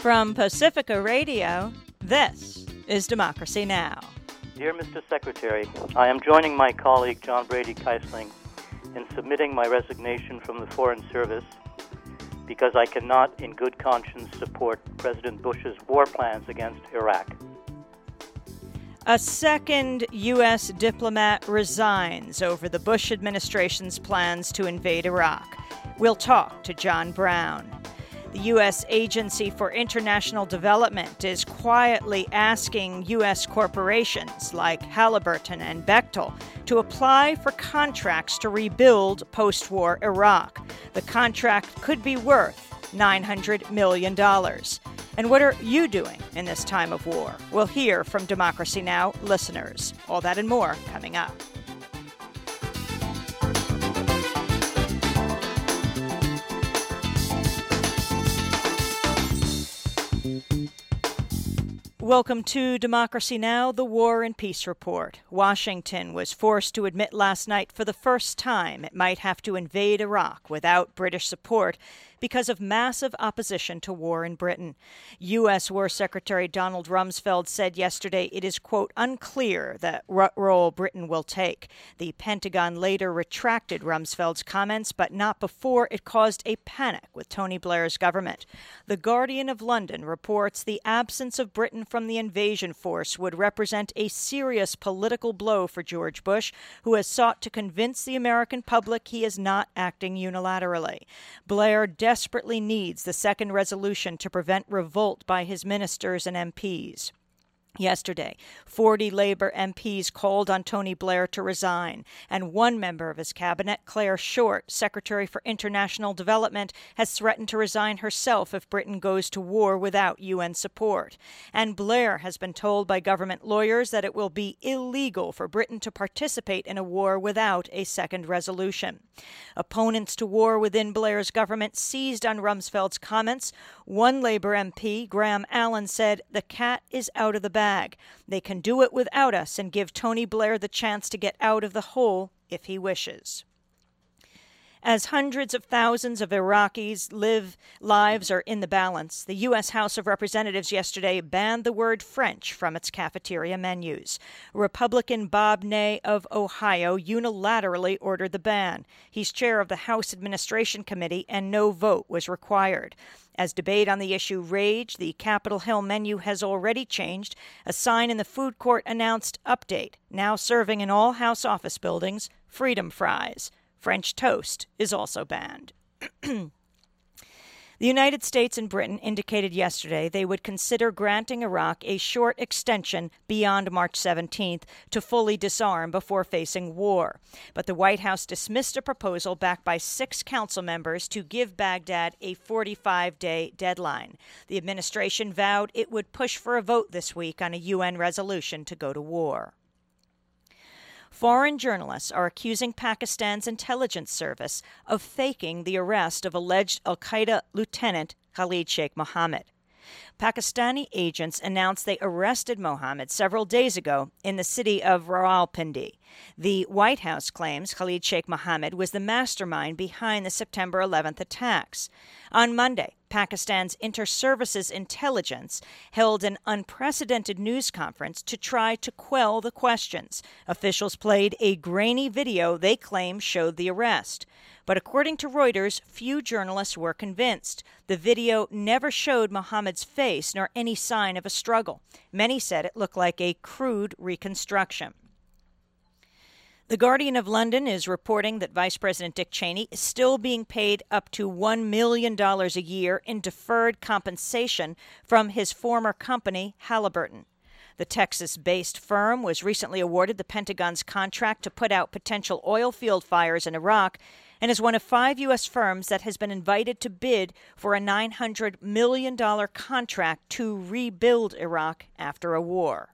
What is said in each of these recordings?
From Pacifica Radio, this is Democracy Now! Dear Mr. Secretary, I am joining my colleague John Brady Keisling in submitting my resignation from the Foreign Service because I cannot, in good conscience, support President Bush's war plans against Iraq. A second U.S. diplomat resigns over the Bush administration's plans to invade Iraq. We'll talk to John Brown. The U.S. Agency for International Development is quietly asking U.S. corporations like Halliburton and Bechtel to apply for contracts to rebuild post-war Iraq. The contract could be worth $900 million. And what are you doing in this time of war? We'll hear from Democracy Now! Listeners. All that and more coming up. Welcome to Democracy Now!, the War and Peace Report. Washington was forced to admit last night for the first time it might have to invade Iraq without British support because of massive opposition to war in Britain. U.S. War Secretary Donald Rumsfeld said yesterday it is, quote, unclear what role Britain will take. The Pentagon later retracted Rumsfeld's comments, but not before it caused a panic with Tony Blair's government. The Guardian of London reports the absence of Britain from the invasion force would represent a serious political blow for George Bush, who has sought to convince the American public he is not acting unilaterally. Blair desperately needs the second resolution to prevent revolt by his ministers and MPs. Yesterday, 40 Labor MPs called on Tony Blair to resign, and one member of his cabinet, Claire Short, Secretary for International Development, has threatened to resign herself if Britain goes to war without UN support. And Blair has been told by government lawyers that it will be illegal for Britain to participate in a war without a second resolution. Opponents to war within Blair's government seized on Rumsfeld's comments. One Labor MP, Graham Allen, said, "The cat is out of the bag. They can do it without us and give Tony Blair the chance to get out of the hole if he wishes." As hundreds of thousands of Iraqis' lives are in the balance, the U.S. House of Representatives yesterday banned the word French from its cafeteria menus. Republican Bob Ney of Ohio unilaterally ordered the ban. He's chair of the House Administration Committee, and no vote was required. As debate on the issue raged, the Capitol Hill menu has already changed. A sign in the food court announced update, now serving in all House office buildings, Freedom Fries. French toast is also banned. The United States and Britain indicated yesterday they would consider granting Iraq a short extension beyond March 17th to fully disarm before facing war. But the White House dismissed a proposal backed by 6 council members to give Baghdad a 45-day deadline. The administration vowed it would push for a vote this week on a UN resolution to go to war. Foreign journalists are accusing Pakistan's intelligence service of faking the arrest of alleged al-Qaeda lieutenant Khalid Sheikh Mohammed. Pakistani agents announced they arrested Mohammed several days ago in the city of Rawalpindi. The White House claims Khalid Sheikh Mohammed was the mastermind behind the September 11th attacks. On Monday, Pakistan's Inter-Services Intelligence held an unprecedented news conference to try to quell the questions. Officials played a grainy video they claim showed the arrest. But according to Reuters, few journalists were convinced. The video never showed Mohammed's face nor any sign of a struggle. Many said it looked like a crude reconstruction. The Guardian of London is reporting that Vice President Dick Cheney is still being paid up to $1 million a year in deferred compensation from his former company, Halliburton. The Texas-based firm was recently awarded the Pentagon's contract to put out potential oil field fires in Iraq and is one of 5 U.S. firms that has been invited to bid for a $900 million contract to rebuild Iraq after a war.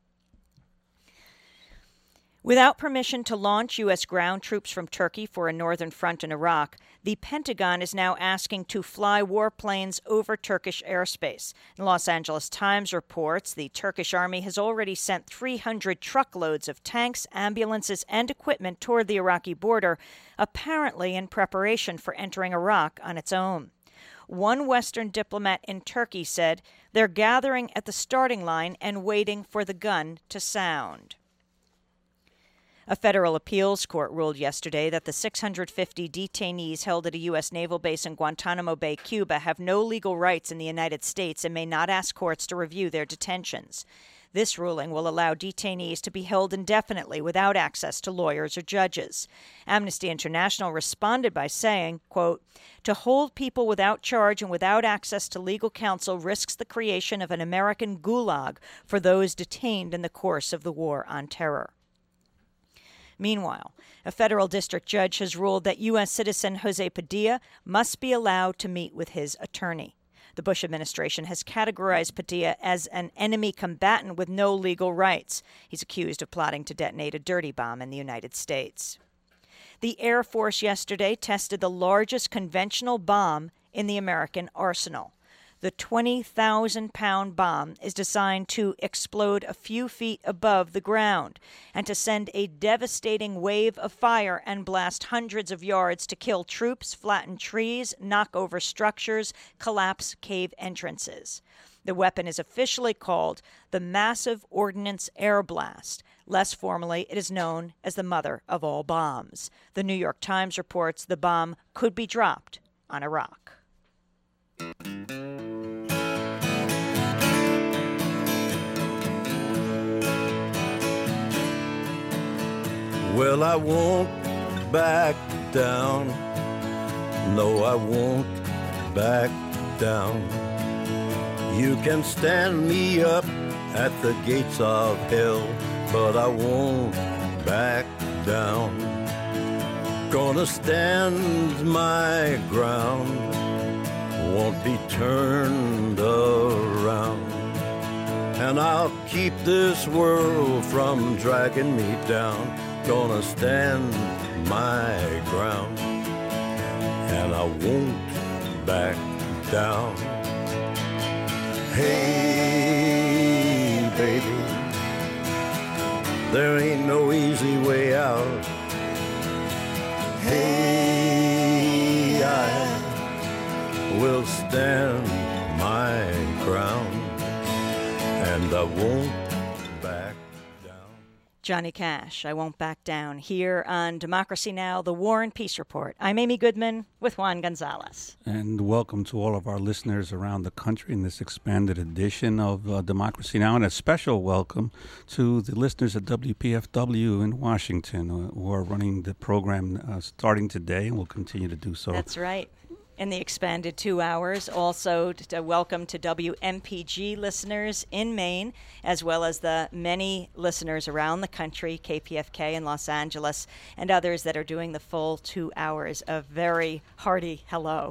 Without permission to launch U.S. ground troops from Turkey for a northern front in Iraq, the Pentagon is now asking to fly warplanes over Turkish airspace. The Los Angeles Times reports the Turkish army has already sent 300 truckloads of tanks, ambulances, and equipment toward the Iraqi border, apparently in preparation for entering Iraq on its own. one Western diplomat in Turkey said they're gathering at the starting line and waiting for the gun to sound. A federal appeals court ruled yesterday that the 650 detainees held at a U.S. naval base in Guantanamo Bay, Cuba, have no legal rights in the United States and may not ask courts to review their detentions. This ruling will allow detainees to be held indefinitely without access to lawyers or judges. Amnesty International responded by saying, quote, "To hold people without charge and without access to legal counsel risks the creation of an American gulag for those detained in the course of the war on terror." Meanwhile, a federal district judge has ruled that U.S. citizen Jose Padilla must be allowed to meet with his attorney. The Bush administration has categorized Padilla as an enemy combatant with no legal rights. He's accused of plotting to detonate a dirty bomb in the United States. The Air Force yesterday tested the largest conventional bomb in the American arsenal. The 20,000-pound bomb is designed to explode a few feet above the ground and to send a devastating wave of fire and blast hundreds of yards to kill troops, flatten trees, knock over structures, collapse cave entrances. The weapon is officially called the Massive Ordnance Air Blast. Less formally, it is known as the mother of all bombs. The New York Times reports the bomb could be dropped on Iraq. Well, I won't back down. No, I won't back down. You can stand me up at the gates of hell, but I won't back down. Gonna stand my ground, won't be turned around. And I'll keep this world from dragging me down. Gonna stand my ground, and I won't back down. Hey, baby, there ain't no easy way out. Hey, I will stand my ground, and I won't back down. Johnny Cash, I Won't Back Down, here on Democracy Now!, the War and Peace Report. I'm Amy Goodman with Juan Gonzalez. And welcome to all of our listeners around the country in this expanded edition of Democracy Now! And a special welcome to the listeners at WPFW in Washington who are running the program starting today and will continue to do so. That's right. In the expanded 2 hours. Also, welcome to WMPG listeners in Maine, as well as the many listeners around the country, KPFK in Los Angeles, and others that are doing the full 2 hours. A very hearty hello.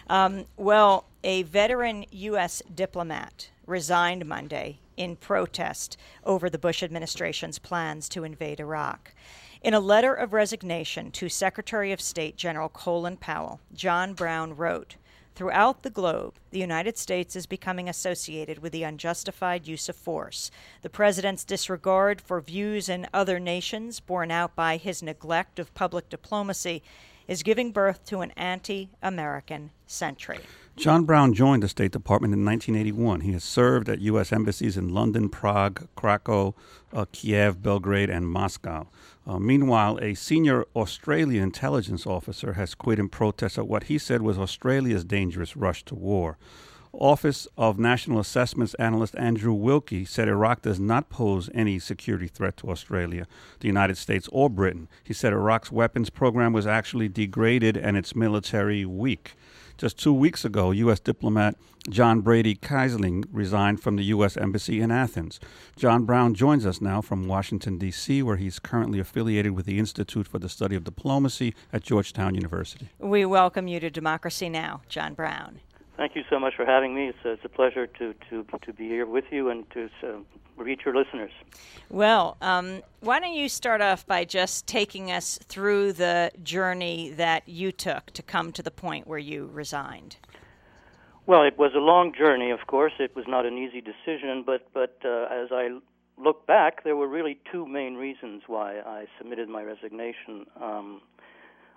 Well, a veteran U.S. diplomat resigned Monday in protest over the Bush administration's plans to invade Iraq. In a letter of resignation to Secretary of State General Colin Powell, John Brown wrote, "Throughout the globe, the United States is becoming associated with the unjustified use of force. The President's disregard for views in other nations, borne out by his neglect of public diplomacy, is giving birth to an anti-American century." John Brown joined the State Department in 1981. He has served at U.S. embassies in London, Prague, Krakow, Kiev, Belgrade, and Moscow. Meanwhile, a senior Australian intelligence officer has quit in protest at what he said was Australia's dangerous rush to war. Office of National Assessments analyst Andrew Wilkie said Iraq does not pose any security threat to Australia, the United States, or Britain. He said Iraq's weapons program was actually degraded and its military weak. Just 2 weeks ago, U.S. diplomat John Brady Keisling resigned from the U.S. Embassy in Athens. John Brown joins us now from Washington, D.C., where he's currently affiliated with the Institute for the Study of Diplomacy at Georgetown University. We welcome you to Democracy Now!, John Brown. Thank you so much for having me. It's a pleasure to be here with you and to reach your listeners. Well, why don't you start off by just taking us through the journey that you took to come to the point where you resigned? Well, it was a long journey, of course. It was not an easy decision, but as I look back, there were really two main reasons why I submitted my resignation.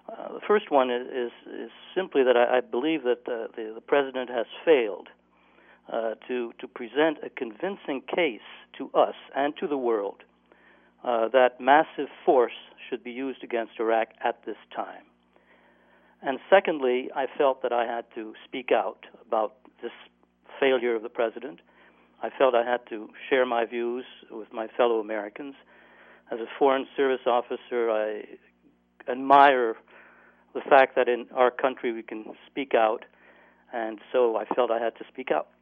The first one is simply that I believe that the president has failed to present a convincing case to us and to the world that massive force should be used against Iraq at this time. And secondly, I felt that I had to speak out about this failure of the president. I felt I had to share my views with my fellow Americans. As a Foreign Service officer, I admire the fact that in our country we can speak out, and so I felt I had to speak out.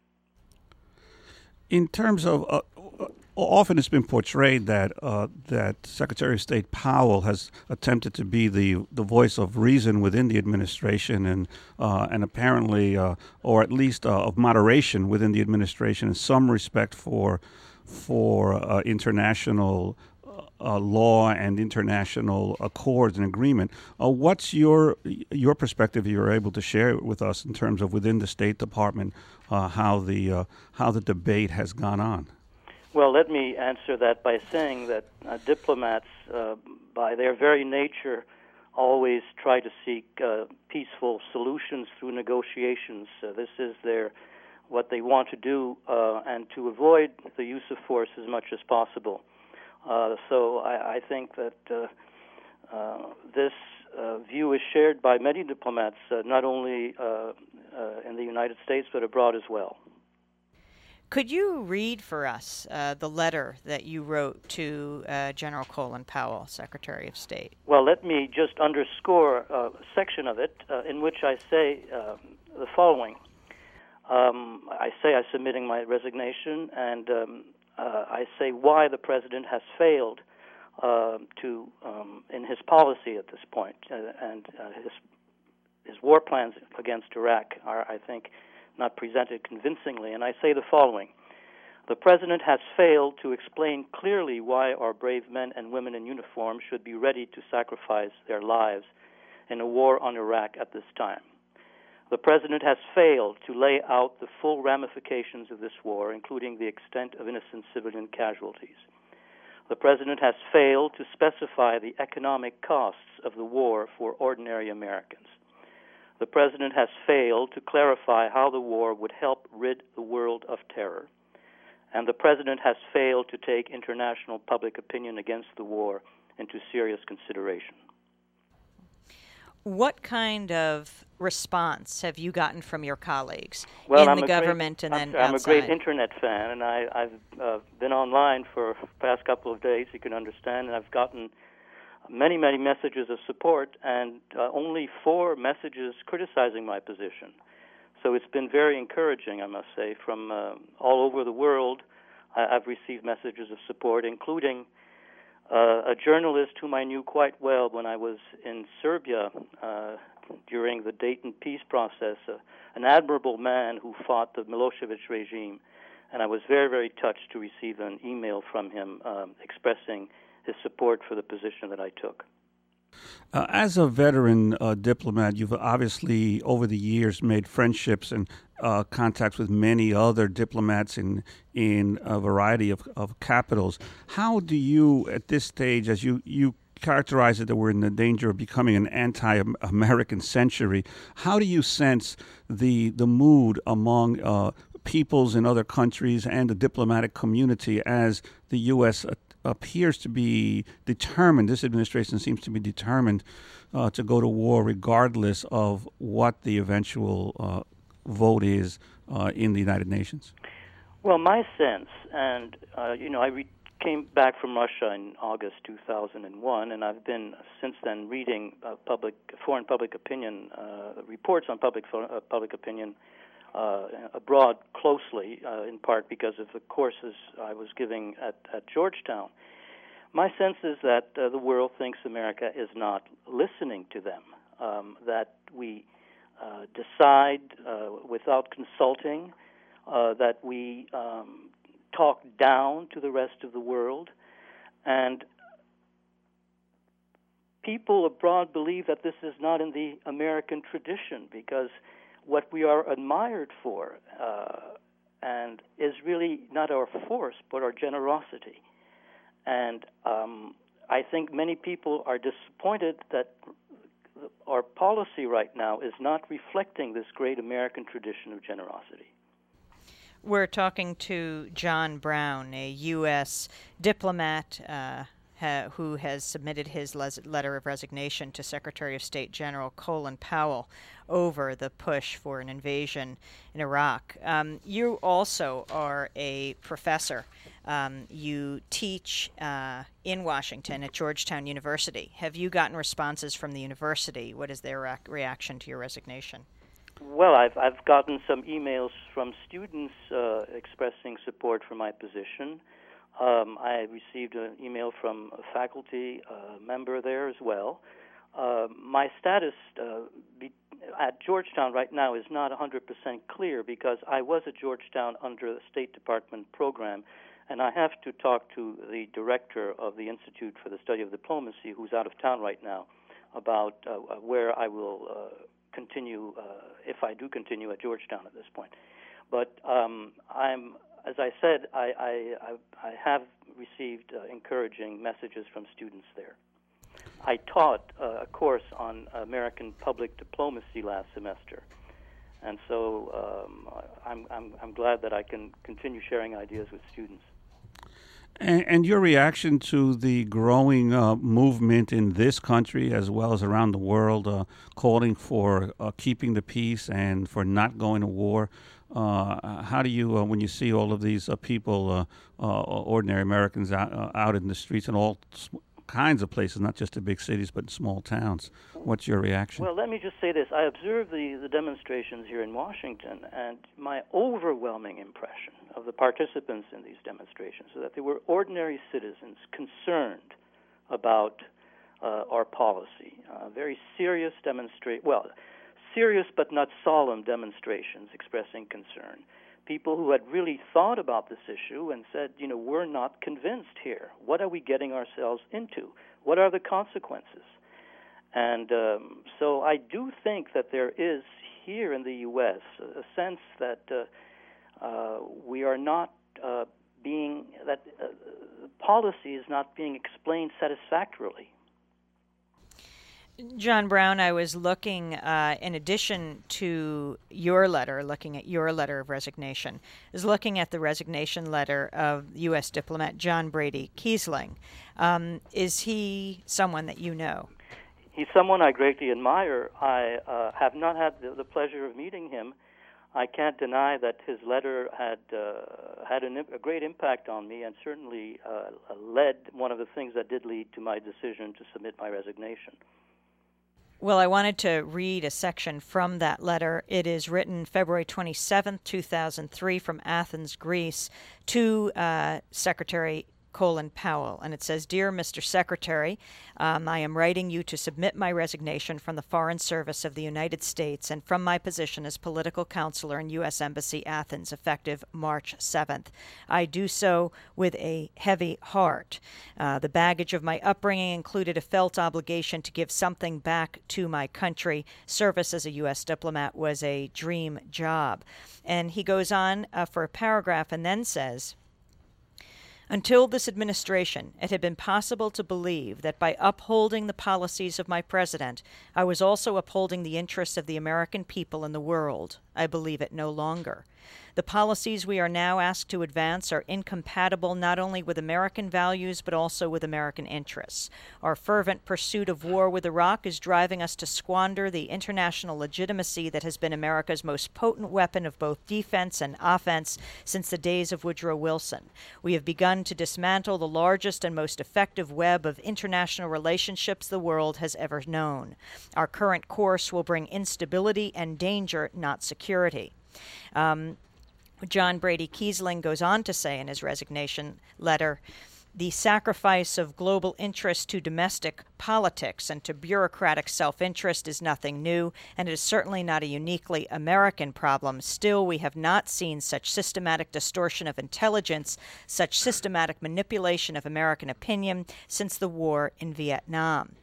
In terms of, often it's been portrayed that that Secretary of State Powell has attempted to be the voice of reason within the administration, and apparently, or at least of moderation within the administration, in some respect for international law and international accords and agreement. What's your perspective you're able to share with us in terms of within the State Department how the debate has gone on? Well, let me answer that by saying that diplomats, by their very nature, always try to seek peaceful solutions through negotiations. This is what they want to do, and to avoid the use of force as much as possible. So I think that this view is shared by many diplomats, not only in the United States, but abroad as well. Could you read for us the letter that you wrote to General Colin Powell, Secretary of State? Well, let me just underscore a section of it in which I say the following. I say I'm submitting my resignation, and I say why the president has failed in his policy at this point, and his war plans against Iraq are, I think, not presented convincingly. And I say the following. The president has failed to explain clearly why our brave men and women in uniform should be ready to sacrifice their lives in a war on Iraq at this time. The president has failed to lay out the full ramifications of this war, including the extent of innocent civilian casualties. The president has failed to specify the economic costs of the war for ordinary Americans. The president has failed to clarify how the war would help rid the world of terror. And the president has failed to take international public opinion against the war into serious consideration. What kind of response have you gotten from your colleagues in the government and then outside? I'm a great internet fan, and I've been online for the past couple of days, you can understand, and I've gotten many, many messages of support, and only 4 messages criticizing my position. So it's been very encouraging, I must say, from all over the world. I've received messages of support, including a journalist whom I knew quite well when I was in Serbia during the Dayton peace process, an admirable man who fought the Milosevic regime. And I was very, very touched to receive an email from him expressing his support for the position that I took. As a veteran diplomat, you've obviously, over the years, made friendships and contacts with many other diplomats in a variety of capitals. How do you, at this stage, as you characterize it that we're in the danger of becoming an anti-American century, how do you sense the mood among peoples in other countries and the diplomatic community as the U.S. appears to be determined, this administration seems to be determined to go to war regardless of what the eventual vote is in the United Nations? Well, my sense, and I came back from Russia in August 2001, and I've been since then reading foreign public opinion reports on public opinion abroad closely, in part because of the courses I was giving at Georgetown. My sense is that the world thinks America is not listening to them, that we decide without consulting, that we talk down to the rest of the world, and people abroad believe that this is not in the American tradition, because what we are admired for and is really not our force but our generosity. And I think many people are disappointed that our policy right now is not reflecting this great American tradition of generosity. We're talking to John Brown, a U.S. diplomat who has submitted his letter of resignation to Secretary of State General Colin Powell over the push for an invasion in Iraq. You also are a professor. You teach in Washington at Georgetown University. Have you gotten responses from the university? What is their reaction to your resignation? Well, I've gotten some emails from students expressing support for my position. I received an email from a faculty member there as well. My status at Georgetown right now is not 100% clear because I was at Georgetown under the State Department program, and I have to talk to the director of the Institute for the Study of Diplomacy, who's out of town right now, about where I will continue, if I do continue at Georgetown at this point. But as I said, I have received encouraging messages from students there. I taught a course on American public diplomacy last semester, and so I'm glad that I can continue sharing ideas with students. And your reaction to the growing movement in this country as well as around the world, calling for keeping the peace and for not going to war, how do you, when you see all of these people, ordinary Americans out in the streets in all kinds of places, not just in big cities but in small towns, what's your reaction? Well, let me just say this. I observed the demonstrations here in Washington, and my overwhelming impression of the participants in these demonstrations is that they were ordinary citizens concerned about our policy. Very serious serious but not solemn demonstrations expressing concern. People who had really thought about this issue and said, we're not convinced here. What are we getting ourselves into? What are the consequences? And so I do think that there is here in the U.S. a sense that we are not policy is not being explained satisfactorily. John Brown, I was looking, in addition to your letter, looking at your letter of resignation, is looking at the resignation letter of U.S. diplomat John Brady Kiesling. Is he someone that you know? He's someone I greatly admire. I have not had the pleasure of meeting him. I can't deny that his letter had a great impact on me and certainly led one of the things that did lead to my decision to submit my resignation. Well, I wanted to read a section from that letter. It is written February 27, 2003, from Athens, Greece, to Secretary Colin Powell. And it says, "Dear Mr. Secretary, I am writing you to submit my resignation from the Foreign Service of the United States and from my position as political counselor in U.S. Embassy, Athens, effective March 7th. I do so with a heavy heart. The baggage of my upbringing included a felt obligation to give something back to my country. Service as a U.S. diplomat was a dream job." And he goes on for a paragraph and then says, "Until this administration, it had been possible to believe that by upholding the policies of my president, I was also upholding the interests of the American people and the world. I believe it no longer. The policies we are now asked to advance are incompatible not only with American values but also with American interests. Our fervent pursuit of war with Iraq is driving us to squander the international legitimacy that has been America's most potent weapon of both defense and offense since the days of Woodrow Wilson. We have begun to dismantle the largest and most effective web of international relationships the world has ever known. Our current course will bring instability and danger, not security." John Brady Kiesling goes on to say in his resignation letter, "The sacrifice of global interest to domestic politics and to bureaucratic self-interest is nothing new, and it is certainly not a uniquely American problem. Still, we have not seen such systematic distortion of intelligence, such systematic manipulation of American opinion since the war in Vietnam."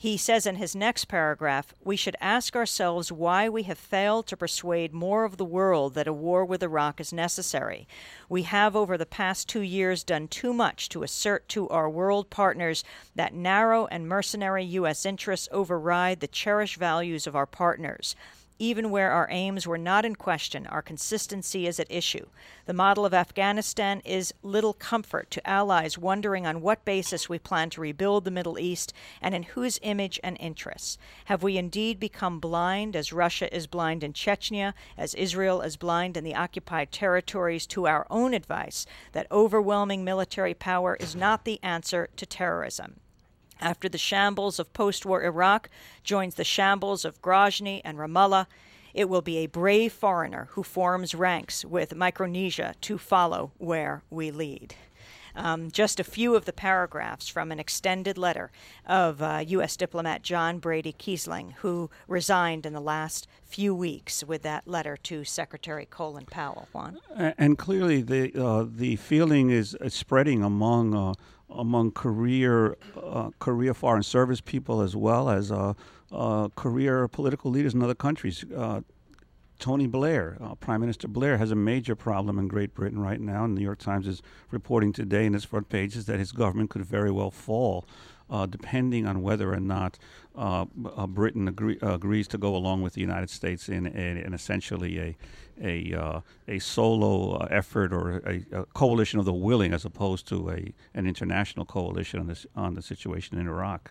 He says in his next paragraph, we should ask ourselves why we have failed to persuade more of the world that a war with Iraq is necessary. We have over the past 2 years done too much to assert to our world partners that narrow and mercenary U.S. interests override the cherished values of our partners. Even where our aims were not in question, our consistency is at issue. The model of Afghanistan is little comfort to allies wondering on what basis we plan to rebuild the Middle East and in whose image and interests. Have we indeed become blind, as Russia is blind in Chechnya, as Israel is blind in the occupied territories, to our own advice that overwhelming military power is not the answer to terrorism? After the shambles of post-war Iraq joins the shambles of Grozny and Ramallah, it will be a brave foreigner who forms ranks with Micronesia to follow where we lead. Just a few of the paragraphs from an extended letter of U.S. diplomat John Brady Kiesling, who resigned in the last few weeks, with that letter to Secretary Colin Powell. Juan? And clearly the feeling is spreading among career foreign service people as well as career political leaders in other countries. Tony Blair, Prime Minister Blair, has a major problem in Great Britain right now. And the New York Times is reporting today in its front pages that his government could very well fall, depending on whether or not Britain agrees to go along with the United States in essentially a solo effort or a coalition of the willing, as opposed to an international coalition on the situation in Iraq.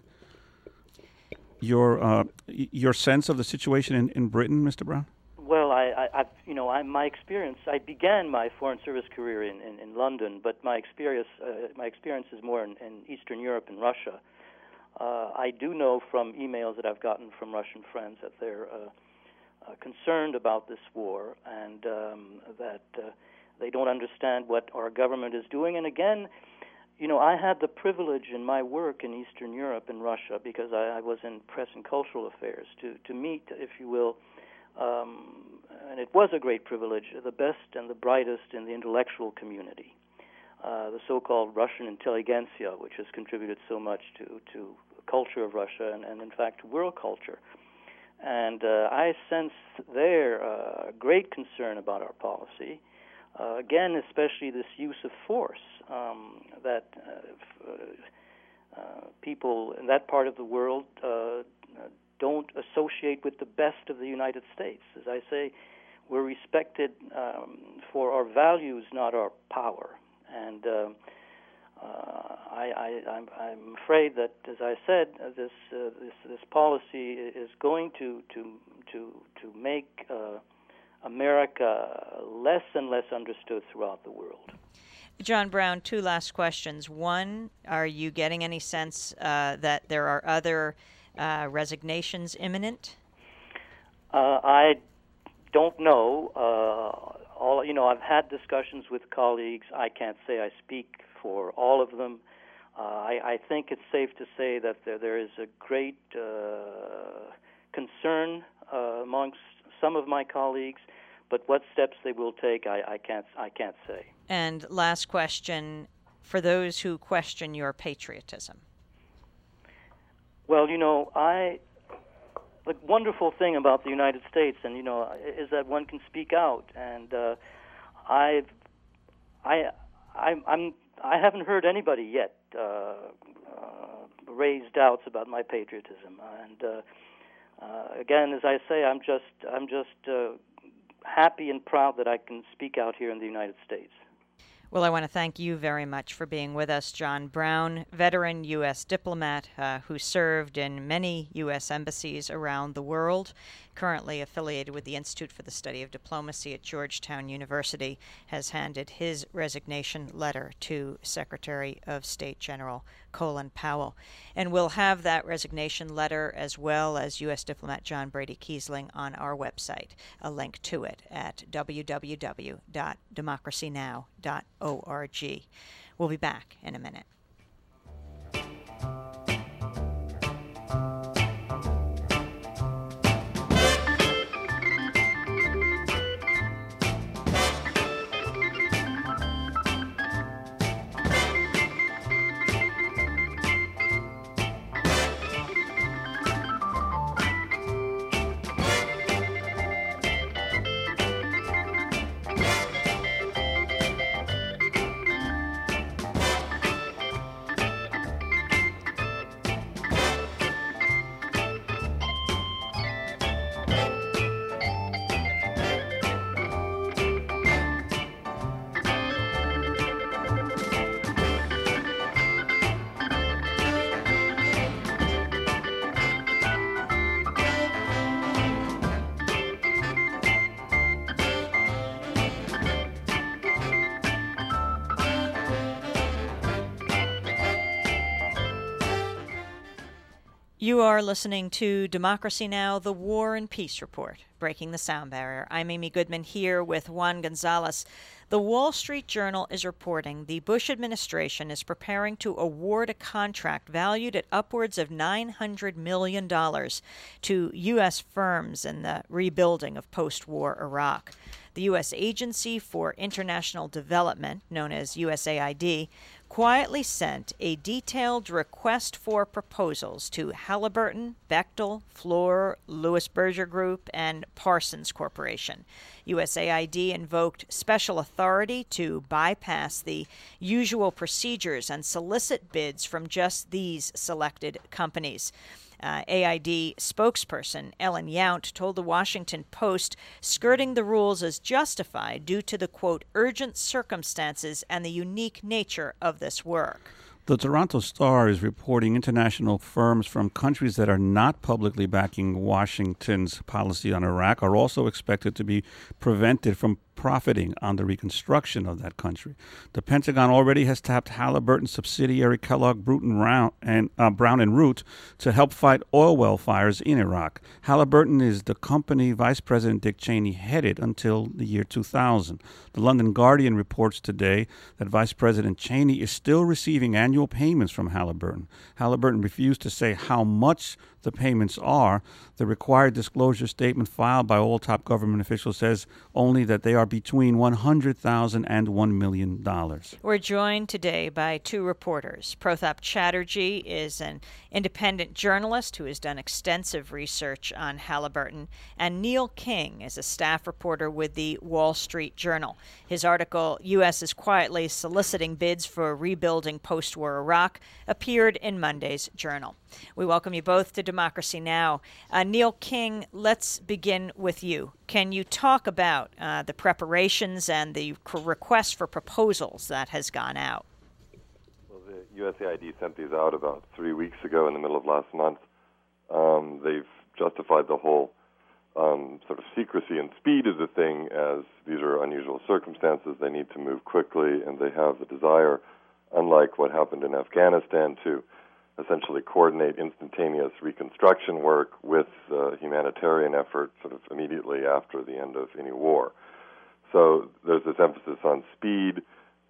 Your sense of the situation in Britain, Mr. Brown? Well, my experience. I began my foreign service career in London, but my experience is more in Eastern Europe and Russia. I do know from emails that I've gotten from Russian friends that they're concerned about this war and that they don't understand what our government is doing. And again, I had the privilege in my work in Eastern Europe and Russia, because I was in press and cultural affairs, to meet, if you will, and it was a great privilege, the best and the brightest in the intellectual community, the so-called Russian intelligentsia, which has contributed so much to the culture of Russia and in fact, world culture. And I sense there great concern about our policy. Again, especially this use of force that people in that part of the world don't associate with the best of the United States. As I say, we're respected for our values, not our power. And I'm afraid that, as I said, this policy is going to make America less and less understood throughout the world. John Brown, two last questions. One, are you getting any sense that there are other resignations imminent? I don't know. I've had discussions with colleagues. I can't say I speak for all of them. I think it's safe to say that there is a great concern amongst some of my colleagues, but what steps they will take, I can't say. And last question, for those who question your patriotism. Well, the wonderful thing about the United States, and is that one can speak out. And I haven't heard anybody yet raise doubts about my patriotism. And again, as I say, I'm just happy and proud that I can speak out here in the United States. Well, I want to thank you very much for being with us, John Brown, veteran U.S. diplomat who served in many U.S. embassies around the world, currently affiliated with the Institute for the Study of Diplomacy at Georgetown University, has handed his resignation letter to Secretary of State General Colin Powell. And we'll have that resignation letter as well as U.S. diplomat John Brady Kiesling on our website, a link to it at www.democracynow.org. We'll be back in a minute. You are listening to Democracy Now!, the War and Peace Report, breaking the sound barrier. I'm Amy Goodman here with Juan Gonzalez. The Wall Street Journal is reporting the Bush administration is preparing to award a contract valued at upwards of $900 million to U.S. firms in the rebuilding of post-war Iraq. The U.S. Agency for International Development, known as USAID, quietly sent a detailed request for proposals to Halliburton, Bechtel, Fluor, Louis Berger Group, and Parsons Corporation. USAID invoked special authority to bypass the usual procedures and solicit bids from just these selected companies. AID spokesperson Ellen Yount told the Washington Post skirting the rules is justified due to the, quote, urgent circumstances and the unique nature of this work. The Toronto Star is reporting international firms from countries that are not publicly backing Washington's policy on Iraq are also expected to be prevented from profiting on the reconstruction of that country. The Pentagon already has tapped Halliburton subsidiary Kellogg Brown and Root to help fight oil well fires in Iraq. Halliburton is the company Vice President Dick Cheney headed until the year 2000. The London Guardian reports today that Vice President Cheney is still receiving annual payments from Halliburton. Halliburton refused to say how much the payments are. The required disclosure statement filed by all top government officials says only that they are between $100,000 and $1 million. We're joined today by two reporters. Prothap Chatterjee is an independent journalist who has done extensive research on Halliburton, and Neil King is a staff reporter with the Wall Street Journal. His article, U.S. is quietly soliciting bids for rebuilding post-war Iraq, appeared in Monday's Journal. We welcome you both to Democracy Now! Neil King, let's begin with you. Can you talk about the preparations and the request for proposals that has gone out? Well, the USAID sent these out about 3 weeks ago in the middle of last month. They've justified the whole sort of secrecy and speed of the thing as these are unusual circumstances. They need to move quickly, and they have the desire, unlike what happened in Afghanistan, to essentially coordinate instantaneous reconstruction work with humanitarian effort sort of immediately after the end of any war. So there's this emphasis on speed,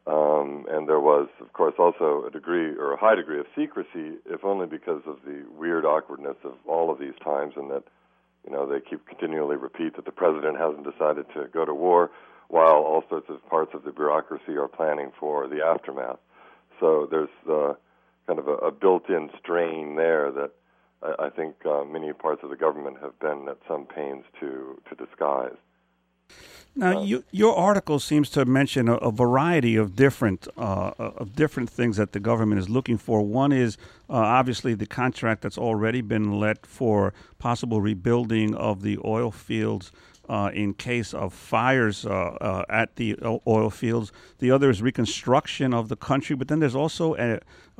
and there was, of course, also a degree or a high degree of secrecy, if only because of the weird awkwardness of all of these times, and that, you know, they keep continually repeat that the president hasn't decided to go to war, while all sorts of parts of the bureaucracy are planning for the aftermath. So there's kind of a built-in strain there that I think many parts of the government have been at some pains to disguise. Now, your article seems to mention a variety of different things that the government is looking for. One is obviously the contract that's already been let for possible rebuilding of the oil fields in case of fires at the oil fields. The other is reconstruction of the country, but then there's also an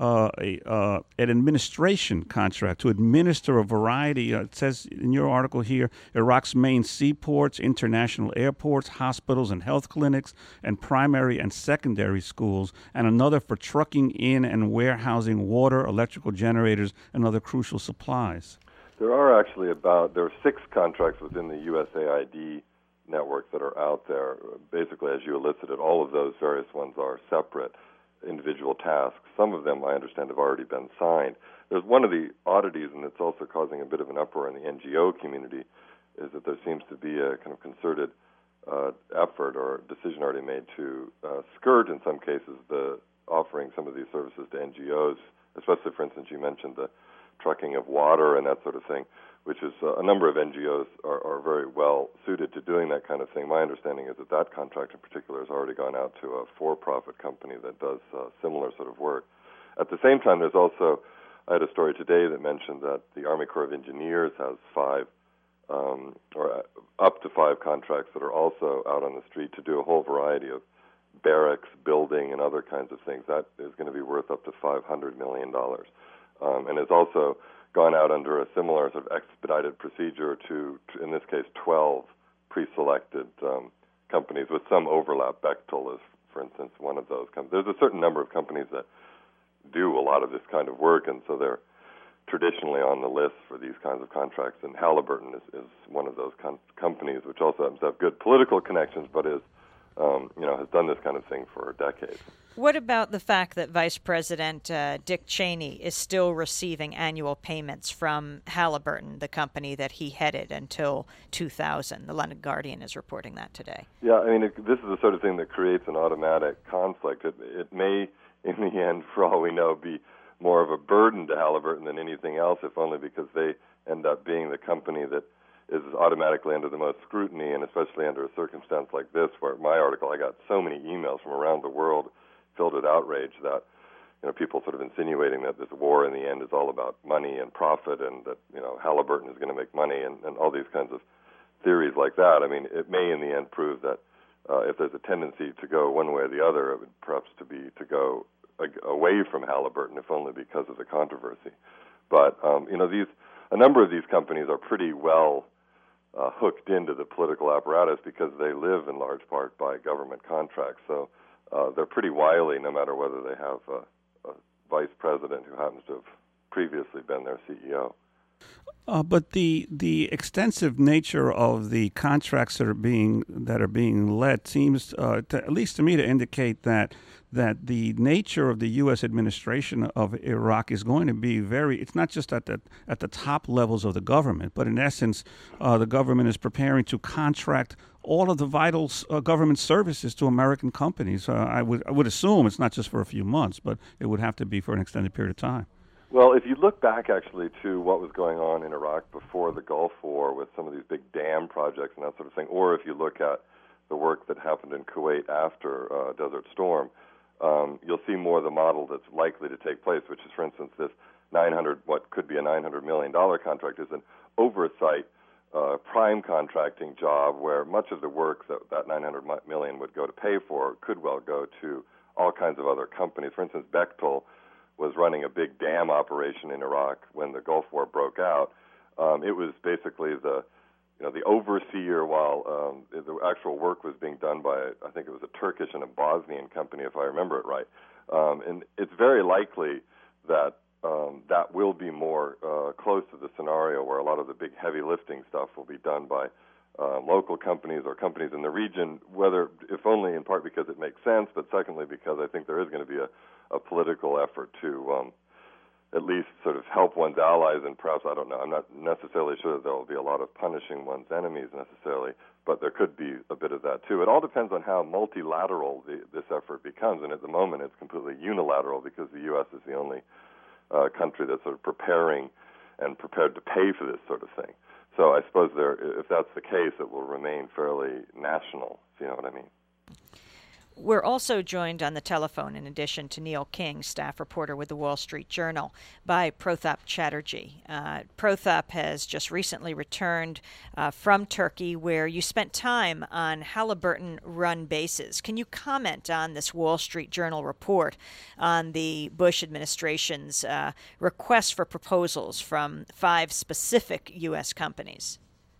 administration contract to administer a variety. It says in your article here, Iraq's main seaports, international airports, hospitals and health clinics, and primary and secondary schools, and another for trucking in and warehousing water, electrical generators, and other crucial supplies. There are 6 contracts within the USAID network that are out there. Basically, as you elicited, all of those various ones are separate individual tasks. Some of them, I understand, have already been signed. There's one of the oddities, and it's also causing a bit of an uproar in the NGO community, is that there seems to be a kind of concerted effort or decision already made to skirt, in some cases, the offering some of these services to NGOs, especially, for instance, you mentioned the trucking of water and that sort of thing, which is a number of NGOs are very well suited to doing that kind of thing. My understanding is that that contract in particular has already gone out to a for-profit company that does similar sort of work. At the same time, there's also, I had a story today that mentioned that the Army Corps of Engineers has 5 or up to 5 contracts that are also out on the street to do a whole variety of barracks, building, and other kinds of things. That is going to be worth up to $500 million. And it's also gone out under a similar sort of expedited procedure to in this case, 12 pre-selected companies with some overlap. Bechtel is, for instance, one of those companies. There's a certain number of companies that do a lot of this kind of work, and so they're traditionally on the list for these kinds of contracts, and Halliburton is one of those companies, which also happens to have good political connections, but is has done this kind of thing for decades. What about the fact that Vice President Dick Cheney is still receiving annual payments from Halliburton, the company that he headed until 2000? The London Guardian is reporting that today. Yeah, I mean, this is the sort of thing that creates an automatic conflict. It may, in the end, for all we know, be more of a burden to Halliburton than anything else, if only because they end up being the company that is automatically under the most scrutiny, and especially under a circumstance like this, where my article, I got so many emails from around the world filled with outrage that, people sort of insinuating that this war in the end is all about money and profit, and that, Halliburton is going to make money, and all these kinds of theories like that. I mean, it may in the end prove that if there's a tendency to go one way or the other, it would perhaps to go away from Halliburton, if only because of the controversy. But, a number of these companies are pretty well hooked into the political apparatus because they live in large part by government contracts. So they're pretty wily, no matter whether they have a vice president who happens to have previously been their CEO. But the extensive nature of the contracts that are being let seems, to, at least to me, to indicate that the nature of the U.S. administration of Iraq is going to be it's not just at the top levels of the government, but in essence, the government is preparing to contract all of the vital government services to American companies. I would assume it's not just for a few months, but it would have to be for an extended period of time. Well, if you look back actually to what was going on in Iraq before the Gulf War with some of these big dam projects and that sort of thing, or if you look at the work that happened in Kuwait after Desert Storm, you'll see more of the model that's likely to take place, which is, for instance, this what could be a $900 million contract is an oversight prime contracting job where much of the work that $900 million would go to pay for could well go to all kinds of other companies. For instance, Bechtel was running a big dam operation in Iraq when the Gulf War broke out. It was basically the overseer while the actual work was being done by, I think it was a Turkish and a Bosnian company, if I remember it right. And it's very likely that that will be more close to the scenario where a lot of the big heavy lifting stuff will be done by local companies or companies in the region, if only in part because it makes sense, but secondly because I think there is going to be a political effort to at least sort of help one's allies, and perhaps, I don't know, I'm not necessarily sure that there will be a lot of punishing one's enemies necessarily, but there could be a bit of that too. It all depends on how multilateral this effort becomes, and at the moment it's completely unilateral because the U.S. is the only country that's sort of preparing and prepared to pay for this sort of thing. So I suppose if that's the case, it will remain fairly national, if you know what I mean. We're also joined on the telephone, in addition to Neil King, staff reporter with the Wall Street Journal, by Prothap Chatterjee. Prothap has just recently returned from Turkey, where you spent time on Halliburton-run bases. Can you comment on this Wall Street Journal report on the Bush administration's request for proposals from 5 specific U.S. companies?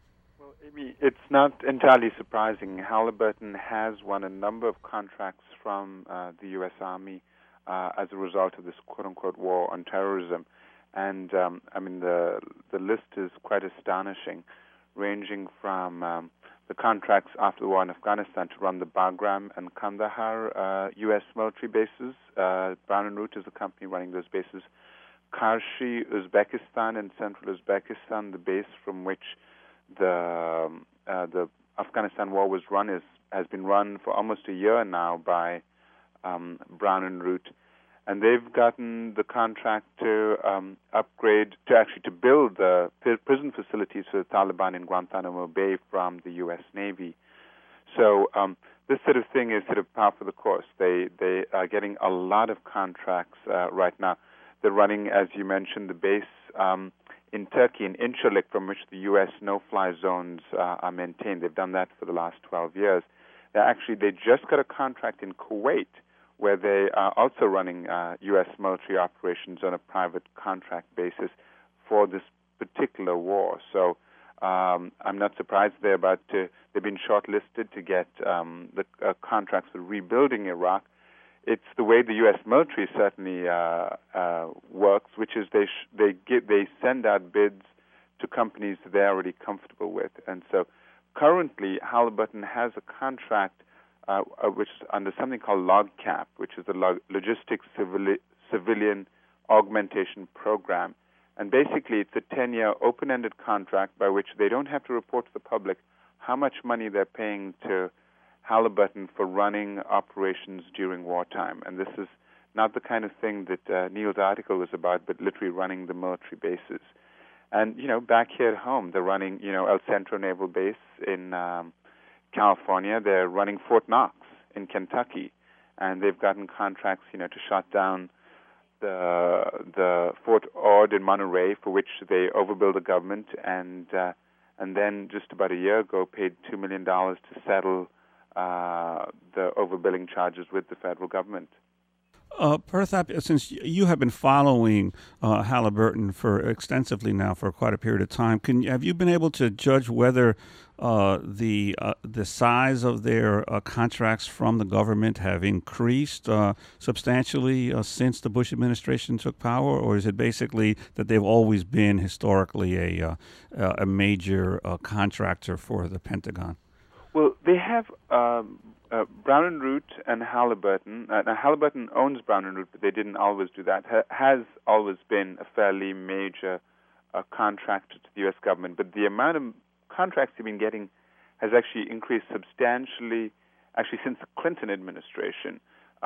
Amy, it's not entirely surprising. Halliburton has won a number of contracts from the U.S. Army as a result of this quote-unquote war on terrorism. And, the list is quite astonishing, ranging from the contracts after the war in Afghanistan to run the Bagram and Kandahar U.S. military bases. Brown & Root is the company running those bases. Karshi, Uzbekistan, in central Uzbekistan, the base from which the Afghanistan war was has been run for almost a year now by Brown & Root, and they've gotten the contract to to build the prison facilities for the Taliban in Guantanamo Bay from the U.S. Navy. So this sort of thing is sort of par for the course. They are getting a lot of contracts right now. They're running, as you mentioned, the base in Turkey, in Incirlik, from which the U.S. no-fly zones are maintained. They've done that for the last 12 years. They just got a contract in Kuwait, where they are also running U.S. military operations on a private contract basis for this particular war. So I'm not surprised they've been shortlisted to get the contracts for rebuilding Iraq. it's the way the U.S. military certainly works, which is they send out bids to companies that they're already comfortable with. And so currently, Halliburton has a contract which is under something called LOGCAP, which is the Logistics Civilian Augmentation Program. And basically, it's a 10-year open-ended contract by which they don't have to report to the public how much money they're paying to Halliburton for running operations during wartime. And this is not the kind of thing that Neil's article was about, but literally running the military bases. And, back here at home, they're running, El Centro Naval Base in California. They're running Fort Knox in Kentucky. And they've gotten contracts, to shut down the Fort Ord in Monterey, for which they overbilled the government, and then just about a year ago paid $2 million to settle the overbilling charges with the federal government. Perthap, since you have been following Halliburton for extensively now for quite a period of time, have you been able to judge whether the size of their contracts from the government have increased substantially since the Bush administration took power, or is it basically that they've always been historically a major contractor for the Pentagon? Well, they have Brown and Root and Halliburton. Now, Halliburton owns Brown and Root, but they didn't always do that. Has always been a fairly major contractor to the U.S. government, but the amount of contracts they've been getting has actually increased substantially, actually since the Clinton administration.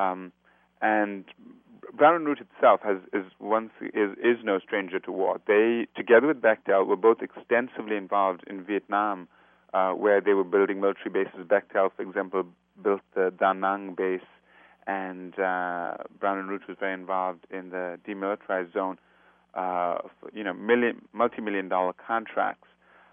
And Brown and Root itself is no stranger to war. They, together with Bechtel, were both extensively involved in Vietnam, where they were building military bases. Bechtel, for example, built the Da Nang base, and Brown and Root was very involved in the demilitarized zone, multi-million-dollar contracts.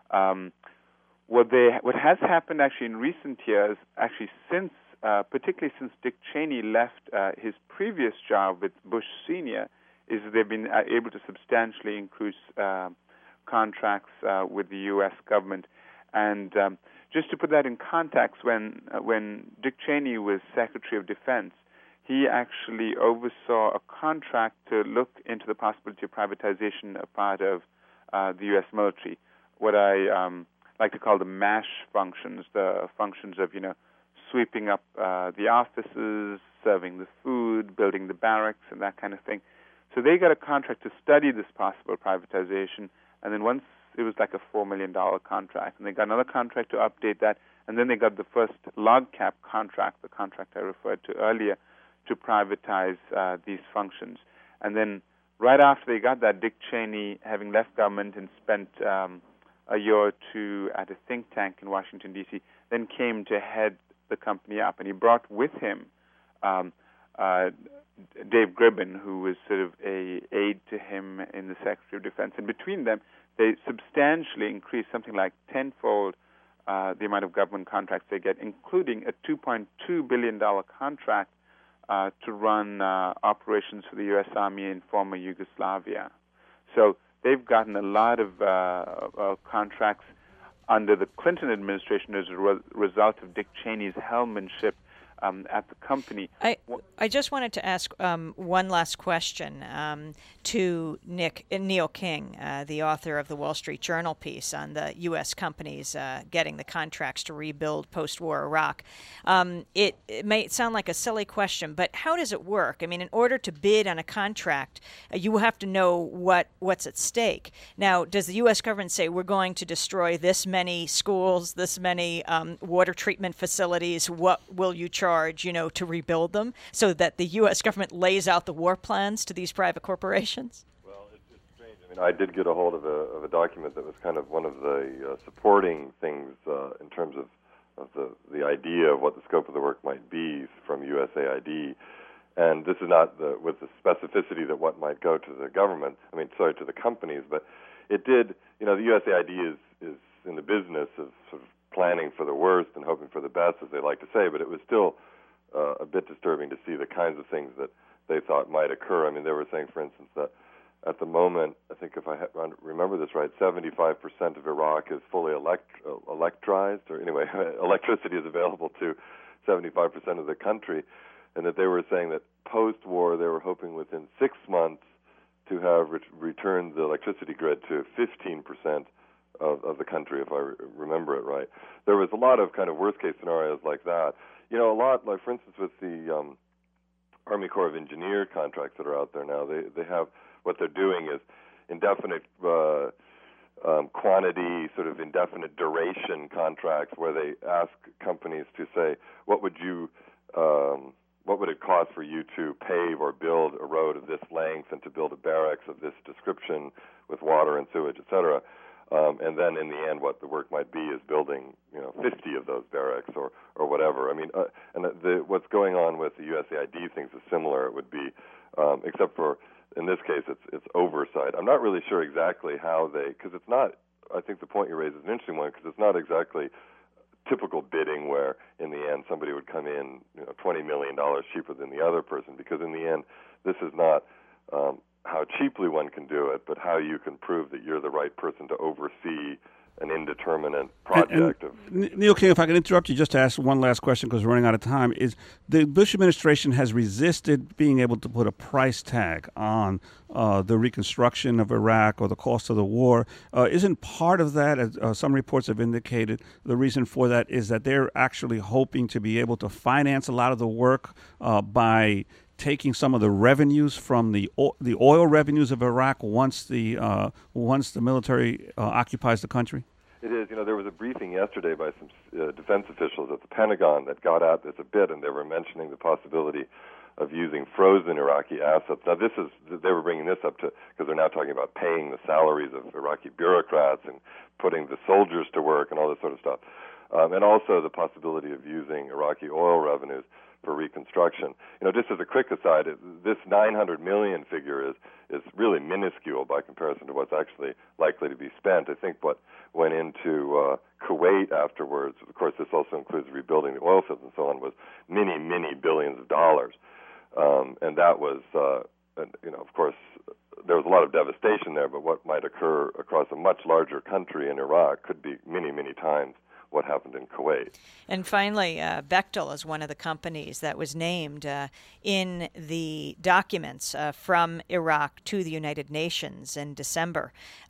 What has happened actually in recent years, actually particularly since Dick Cheney left his previous job with Bush Sr., is they've been able to substantially increase contracts with the U.S. government. And just to put that in context, when Dick Cheney was Secretary of Defense, he actually oversaw a contract to look into the possibility of privatization a part of the U.S. military, what I like to call the MASH functions, the functions of, sweeping up the offices, serving the food, building the barracks, and that kind of thing. So they got a contract to study this possible privatization, and then once it was like a $4 million contract, and they got another contract to update that, and then they got the first LOGCAP contract, the contract I referred to earlier, to privatize these functions. And then right after they got that, Dick Cheney, having left government and spent a year or two at a think tank in Washington, D.C., then came to head the company up. And he brought with him Dave Gribbin, who was sort of a aide to him in the Secretary of Defense. And between them, they substantially increased, something like tenfold, the amount of government contracts they get, including a $2.2 billion contract to run operations for the U.S. Army in former Yugoslavia. So they've gotten a lot of contracts under the Clinton administration as a result of Dick Cheney's hellmanship at the company. I just wanted to ask one last question to Neil King, the author of the Wall Street Journal piece on the U.S. companies getting the contracts to rebuild post-war Iraq. It may sound like a silly question, but how does it work? I mean, in order to bid on a contract, you have to know what's at stake. Now, does the U.S. government say we're going to destroy this many schools, this many water treatment facilities? What will you charge, to rebuild them, so that the U.S. government lays out the war plans to these private corporations? Well, it's strange. I mean, I did get a hold of a document that was kind of one of the supporting things in terms of the idea of what the scope of the work might be from USAID. And this is not with the specificity that what might go to the government, to the companies, but it did, the USAID is in the business of sort of planning for the worst and hoping for the best, as they like to say, but it was still a bit disturbing to see the kinds of things that they thought might occur. I mean, they were saying, for instance, that at the moment, I think if I remember this right, 75% of Iraq is fully electrized, or anyway, electricity is available to 75% of the country. and that they were saying that post-war they were hoping within 6 months to have returned the electricity grid to 15% of the country, if I remember it right. There was a lot of kind of worst-case scenarios like that. You know, a lot, like for instance with the Army Corps of Engineer contracts that are out there now, they have, what they're doing is indefinite quantity, sort of indefinite duration contracts where they ask companies to say, what would it cost for you to pave or build a road of this length and to build a barracks of this description with water and sewage, et cetera? And then in the end, what the work might be is building, 50 of those barracks or whatever. I mean, what's going on with the USAID things is similar. It would be, except for in this case, it's oversight. I'm not really sure exactly how because it's not. I think the point you raise is an interesting one because it's not exactly typical bidding where in the end somebody would come in, $20 million cheaper than the other person. Because in the end, this is not how cheaply one can do it, but how you can prove that you're the right person to oversee an indeterminate project. Neil King, if I can interrupt you just to ask one last question because we're running out of time, is the Bush administration has resisted being able to put a price tag on the reconstruction of Iraq or the cost of the war. Isn't part of that, as some reports have indicated, the reason for that is that they're actually hoping to be able to finance a lot of the work by taking some of the revenues from the oil revenues of Iraq once the military occupies the country? It is. There was a briefing yesterday by some defense officials at the Pentagon that got at this a bit, and they were mentioning the possibility of using frozen Iraqi assets. Now, they were bringing this up because they're now talking about paying the salaries of Iraqi bureaucrats and putting the soldiers to work and all this sort of stuff, and also the possibility of using Iraqi oil revenues for reconstruction. Just as a quick aside, this 900 million figure is really minuscule by comparison to what's actually likely to be spent. I think what went into Kuwait afterwards, of course this also includes rebuilding the oil fields and so on, was many, many billions of dollars. And that was, of course, there was a lot of devastation there, but what might occur across a much larger country in Iraq could be many, many times what happened in Kuwait. And finally, Bechtel is one of the companies that was named in the documents from Iraq to the United Nations in December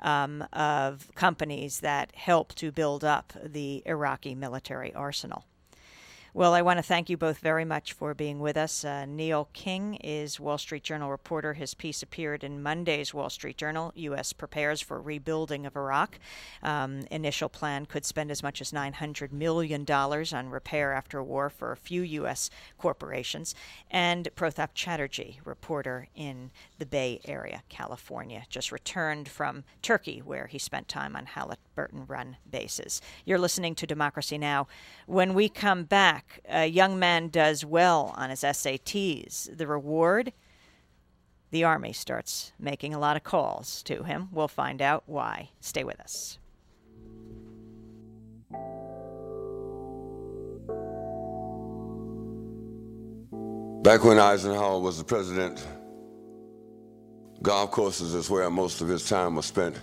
of companies that helped to build up the Iraqi military arsenal. Well, I want to thank you both very much for being with us. Neil King is Wall Street Journal reporter. His piece appeared in Monday's Wall Street Journal. U.S. prepares for rebuilding of Iraq. Initial plan could spend as much as $900 million on repair after war for a few U.S. corporations. And Prothap Chatterjee, reporter in the Bay Area, California, just returned from Turkey, where he spent time on Halliburton-run bases. You're listening to Democracy Now! When we come back, a young man does well on his SATs. The reward? The Army starts making a lot of calls to him. We'll find out why. Stay with us. Back when Eisenhower was the president, golf courses is where most of his time was spent.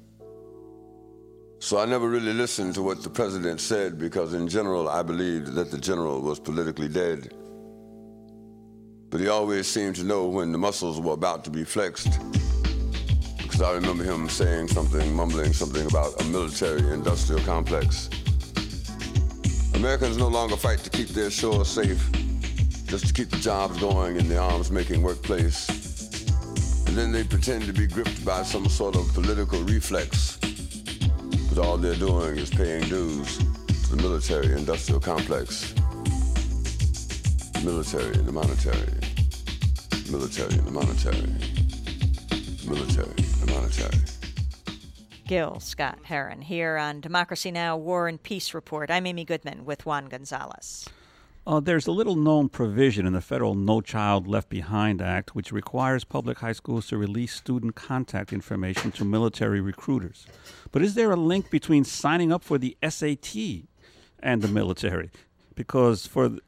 So I never really listened to what the president said because in general I believed that the general was politically dead. But he always seemed to know when the muscles were about to be flexed, because I remember him saying something, mumbling something about a military-industrial complex. Americans no longer fight to keep their shores safe, just to keep the jobs going in the arms-making workplace. And then they pretend to be gripped by some sort of political reflex. But all they're doing is paying dues to the military-industrial complex. Military and the monetary. Military and the monetary. Military and the monetary. Gil Scott Heron here on Democracy Now! War and Peace Report. I'm Amy Goodman with Juan Gonzalez. There's a little-known provision in the federal No Child Left Behind Act which requires public high schools to release student contact information to military recruiters. But is there a link between signing up for the SAT and the military? Because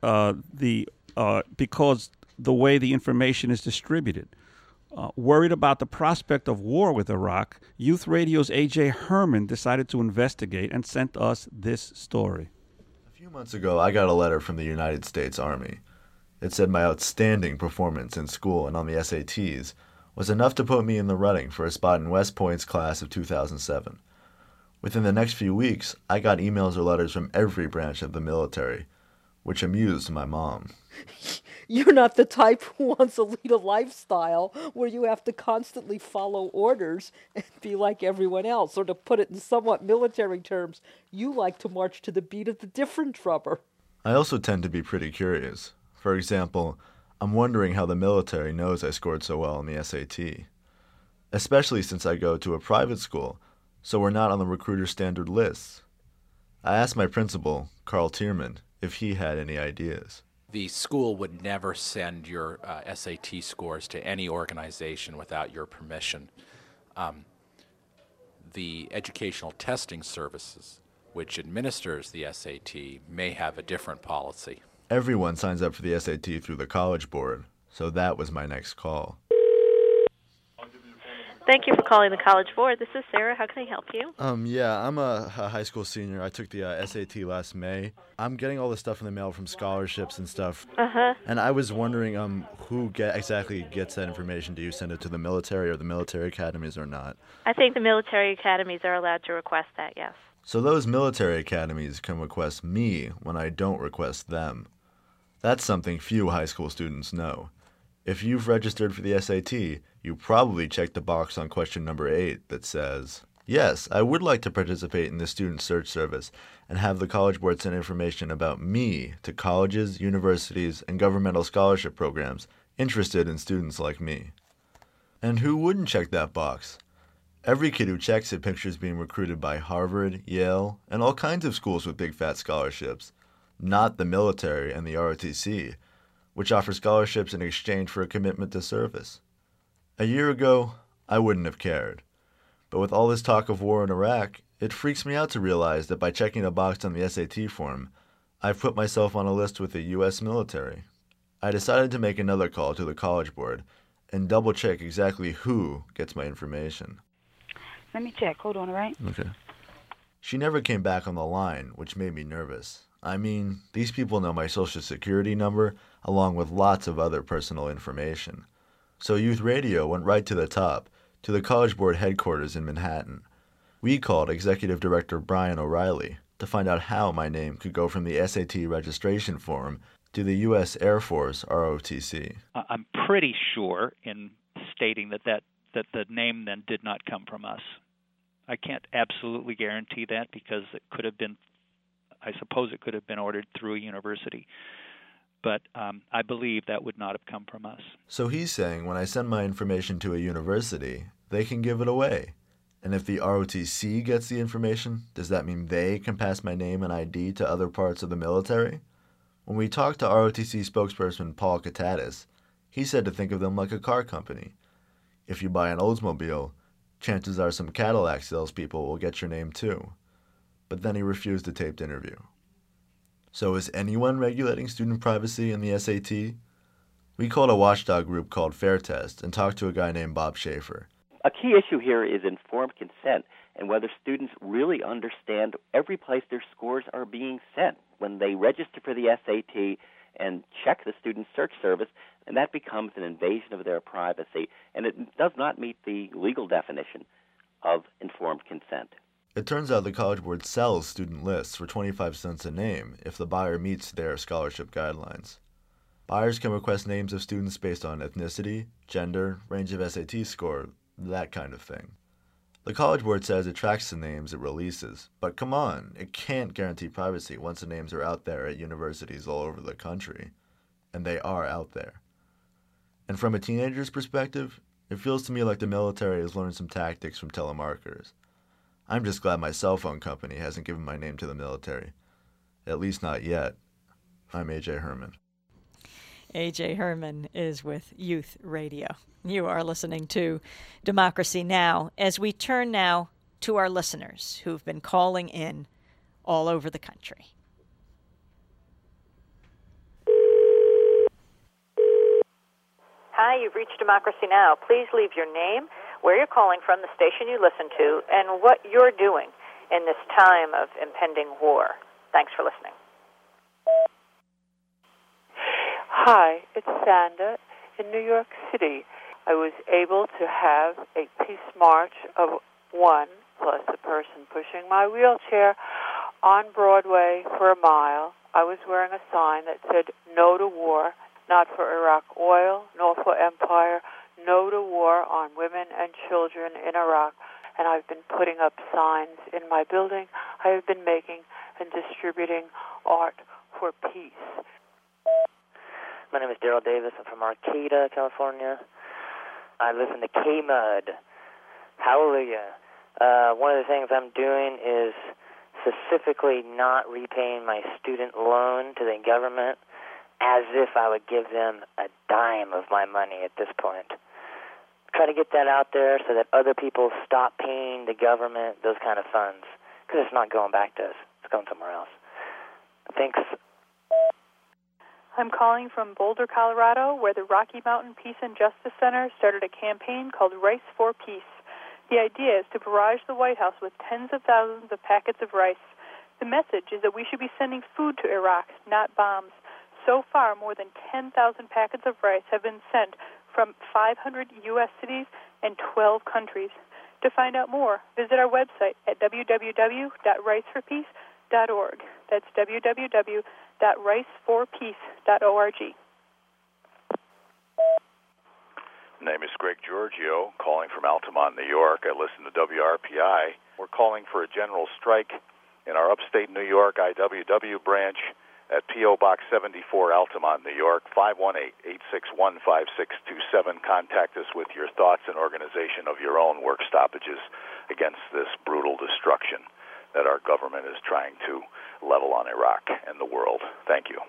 because the way the information is distributed. Worried about the prospect of war with Iraq, Youth Radio's A.J. Herman decided to investigate and sent us this story. A few months ago, I got a letter from the United States Army. It said my outstanding performance in school and on the SATs was enough to put me in the running for a spot in West Point's class of 2007. Within the next few weeks, I got emails or letters from every branch of the military, which amused my mom. You're not the type who wants to lead a lifestyle where you have to constantly follow orders and be like everyone else. Or to put it in somewhat military terms, you like to march to the beat of the different drummer. I also tend to be pretty curious. For example, I'm wondering how the military knows I scored so well on the SAT. Especially since I go to a private school, so we're not on the recruiter standard lists. I asked my principal, Carl Tierman, if he had any ideas. The school would never send your SAT scores to any organization without your permission. The Educational Testing Services, which administers the SAT, may have a different policy. Everyone signs up for the SAT through the College Board, so that was my next call. Thank you for calling the College Board. This is Sarah. How can I help you? Yeah, I'm a high school senior. I took the SAT last May. I'm getting all this stuff in the mail from scholarships and stuff. Uh-huh. And I was wondering who exactly gets that information. Do you send it to the military or the military academies or not? I think the military academies are allowed to request that, yes. So those military academies can request me when I don't request them. That's something few high school students know. If you've registered for the SAT, you probably checked the box on question number 8 that says, yes, I would like to participate in the Student Search Service and have the College Board send information about me to colleges, universities, and governmental scholarship programs interested in students like me. And who wouldn't check that box? Every kid who checks it pictures being recruited by Harvard, Yale, and all kinds of schools with big fat scholarships, not the military and the ROTC, which offer scholarships in exchange for a commitment to service. A year ago, I wouldn't have cared. But with all this talk of war in Iraq, it freaks me out to realize that by checking a box on the SAT form, I've put myself on a list with the U.S. military. I decided to make another call to the College Board and double-check exactly who gets my information. Let me check. Hold on, all right? Okay. She never came back on the line, which made me nervous. I mean, these people know my social security number, along with lots of other personal information. So Youth Radio went right to the top, to the College Board headquarters in Manhattan. We called Executive Director Brian O'Reilly to find out how my name could go from the SAT registration form to the U.S. Air Force ROTC. I'm pretty sure in stating that the name then did not come from us. I can't absolutely guarantee that because it could have been, I suppose it could have been ordered through a university. But I believe that would not have come from us. So he's saying when I send my information to a university, they can give it away. And if the ROTC gets the information, does that mean they can pass my name and ID to other parts of the military? When we talked to ROTC spokesperson Paul Katatis, he said to think of them like a car company. If you buy an Oldsmobile, chances are some Cadillac salespeople will get your name too. But then he refused a taped interview. So is anyone regulating student privacy in the SAT? We called a watchdog group called Fair Test and talked to a guy named Bob Schaefer. A key issue here is informed consent and whether students really understand every place their scores are being sent. When they register for the SAT and check the Student Search Service, and that becomes an invasion of their privacy, and it does not meet the legal definition of informed consent. It turns out the College Board sells student lists for 25 cents a name if the buyer meets their scholarship guidelines. Buyers can request names of students based on ethnicity, gender, range of SAT score, that kind of thing. The College Board says it tracks the names it releases, but come on, it can't guarantee privacy once the names are out there at universities all over the country. And they are out there. And from a teenager's perspective, it feels to me like the military has learned some tactics from telemarketers. I'm just glad my cell phone company hasn't given my name to the military. At least not yet. I'm A.J. Herman. A.J. Herman is with Youth Radio. You are listening to Democracy Now! As we turn now to our listeners who've been calling in all over the country. Hi, you've reached Democracy Now! Please leave your name, where you're calling from, the station you listen to, and what you're doing in this time of impending war. Thanks for listening. Hi, it's Sanda in New York City. I was able to have a peace march of one plus a person pushing my wheelchair on Broadway for a mile. I was wearing a sign that said, "No to war, not for Iraq oil, nor for empire, no to war on women and children in Iraq." And I've been putting up signs in my building. I have been making and distributing art for peace. My name is Daryl Davis. I'm from Arcata, California. I listen to K-Mud. Hallelujah. One of the things I'm doing is specifically not repaying my student loan to the government as if I would give them a dime of my money at this point. Try to get that out there so that other people stop paying the government those kind of funds, because it's not going back to us. It's going somewhere else. Thanks. I'm calling from Boulder, Colorado, where the Rocky Mountain Peace and Justice Center started a campaign called Rice for Peace. The idea is to barrage the White House with tens of thousands of packets of rice. The message is that we should be sending food to Iraq, not bombs. So far, more than 10,000 packets of rice have been sent from 500 U.S. cities and 12 countries. To find out more, visit our website at www.riceforpeace.org. That's www.riceforpeace.org. My name is Greg Giorgio, calling from Altamont, New York. I listen to WRPI. We're calling for a general strike in our upstate New York IWW branch at P.O. Box 74, Altamont, New York, 518-861-5627. Contact us with your thoughts and organization of your own work stoppages against this brutal destruction that our government is trying to level on Iraq and the world. Thank you.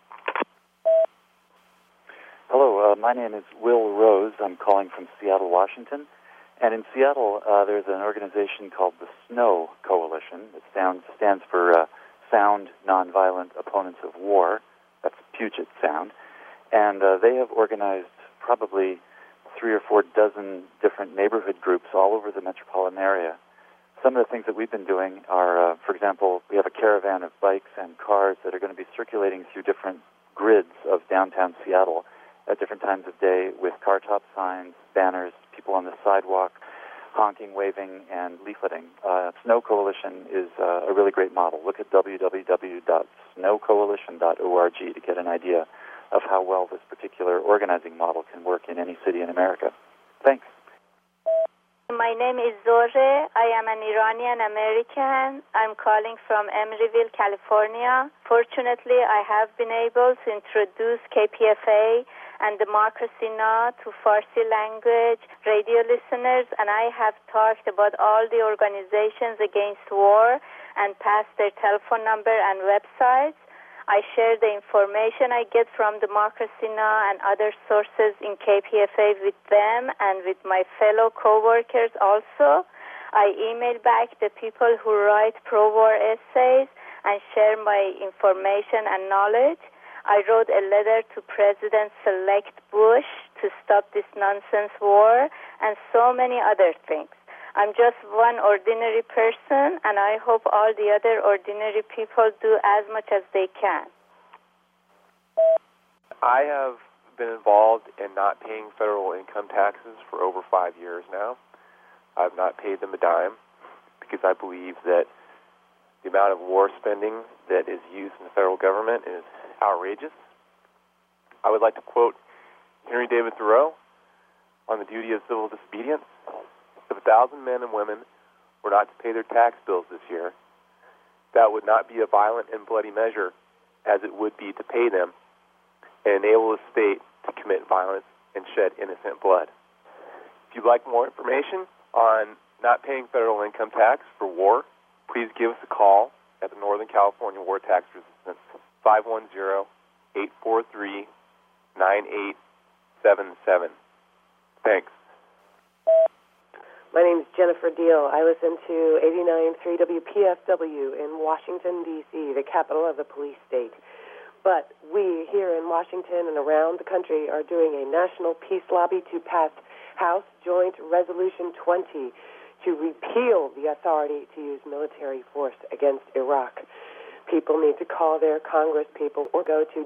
Hello, my name is Will Rose. I'm calling from Seattle, Washington. And in Seattle, there's an organization called the SNOW Coalition. It stands for Sound Nonviolent Opponents of War. That's Puget Sound. And they have organized probably 3 or 4 dozen different neighborhood groups all over the metropolitan area. Some of the things that we've been doing are, for example, we have a caravan of bikes and cars that are going to be circulating through different grids of downtown Seattle at different times of day with car top signs, banners, people on the sidewalk, honking, waving, and leafleting. Snow Coalition is a really great model. Look at www.snowcoalition.org to get an idea of how well this particular organizing model can work in any city in America. Thanks. My name is Zohre. I am an Iranian American. I'm calling from Emeryville, California. Fortunately, I have been able to introduce KPFA and Democracy Now! To Farsi language radio listeners, and I have talked about all the organizations against war and passed their telephone number and websites. I share the information I get from Democracy Now! And other sources in KPFA with them and with my fellow co-workers also. I email back the people who write pro-war essays and share my information and knowledge. I wrote a letter to President-elect Bush to stop this nonsense war and so many other things. I'm just one ordinary person, and I hope all the other ordinary people do as much as they can. I have been involved in not paying federal income taxes for over 5 years now. I've not paid them a dime because I believe that the amount of war spending that is used in the federal government is outrageous. I would like to quote Henry David Thoreau on the duty of civil disobedience. If 1,000 men and women were not to pay their tax bills this year, that would not be a violent and bloody measure as it would be to pay them and enable the state to commit violence and shed innocent blood. If you'd like more information on not paying federal income tax for war, please give us a call at the Northern California War Tax Resistance, 510-843-9877. Thanks. My name is Jennifer Deal. I listen to 89.3 WPFW in Washington, D.C., the capital of the police state. But we here in Washington and around the country are doing a national peace lobby to pass House Joint Resolution 20 to repeal the authority to use military force against Iraq. People need to call their Congress people or go to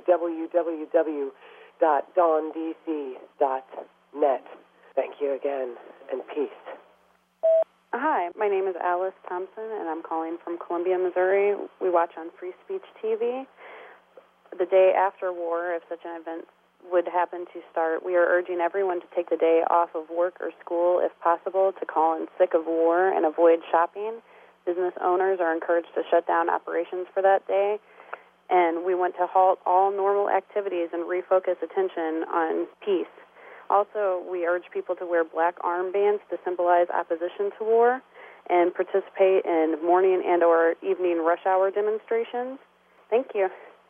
www.dawndc.net. Thank you again, and peace. Hi, my name is Alice Thompson, and I'm calling from Columbia, Missouri. We watch on Free Speech TV. The day after war, if such an event would happen to start, we are urging everyone to take the day off of work or school, if possible, to call in sick of war and avoid shopping. Business owners are encouraged to shut down operations for that day, and we want to halt all normal activities and refocus attention on peace. Also, we urge people to wear black armbands to symbolize opposition to war and participate in morning and or evening rush hour demonstrations. Thank you.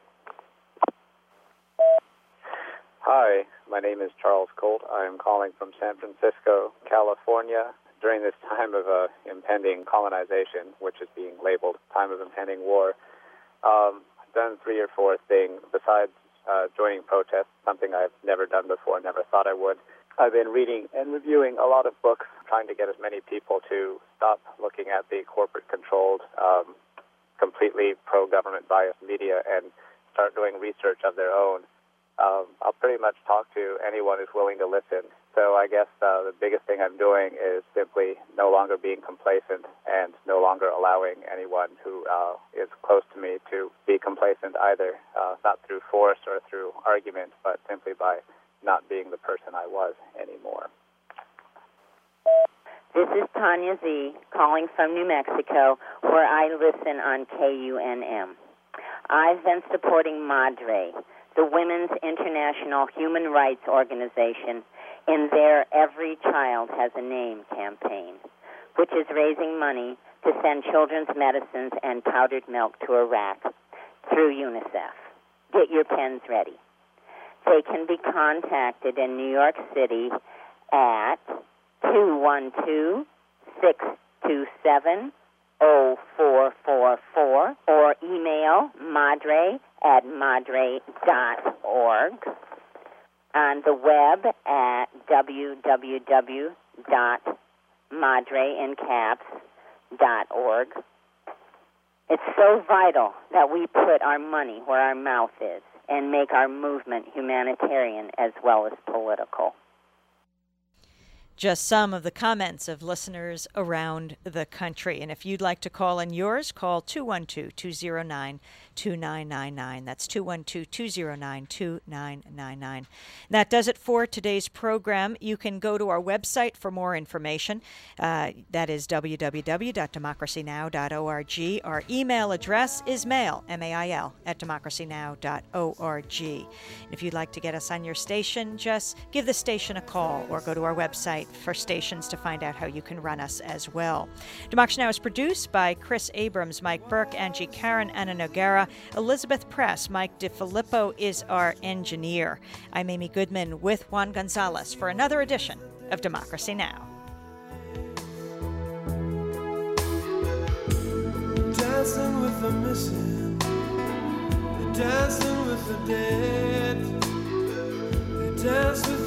Hi, my name is Charles Colt. I am calling from San Francisco, California. During this time of impending colonization, which is being labeled time of impending war, I've done 3 or 4 things besides joining protests, something I've never done before, never thought I would. I've been reading and reviewing a lot of books, trying to get as many people to stop looking at the corporate-controlled, completely pro-government biased media and start doing research of their own. I'll pretty much talk to anyone who's willing to listen. So I guess the biggest thing I'm doing is simply no longer being complacent and no longer allowing anyone who is close to me to be complacent either, not through force or through argument, but simply by not being the person I was anymore. This is Tanya Z. calling from New Mexico, where I listen on KUNM. I've been supporting MADRE, the Women's International Human Rights Organization, in their Every Child Has a Name campaign, which is raising money to send children's medicines and powdered milk to Iraq through UNICEF. Get your pens ready. They can be contacted in New York City at 212-627-0444 or email madre@madre.org. On the web at www.madreincaps.org. It's so vital that we put our money where our mouth is and make our movement humanitarian as well as political. Just some of the comments of listeners around the country. And if you'd like to call in yours, call 212-209-2999. That's 212-209-2999. That does it for today's program. You can go to our website for more information. That is www.democracynow.org. Our email address is mail, M-A-I-L, @democracynow.org. And if you'd like to get us on your station, just give the station a call or go to our website for stations to find out how you can run us as well. Democracy Now! Is produced by Chris Abrams, Mike Burke, Angie Karen, Anna Noguera, Elizabeth Press. Mike DiFilippo is our engineer. I'm Amy Goodman with Juan Gonzalez for another edition of Democracy Now! Dancing with the missing, they're dancing with the dead, they dance with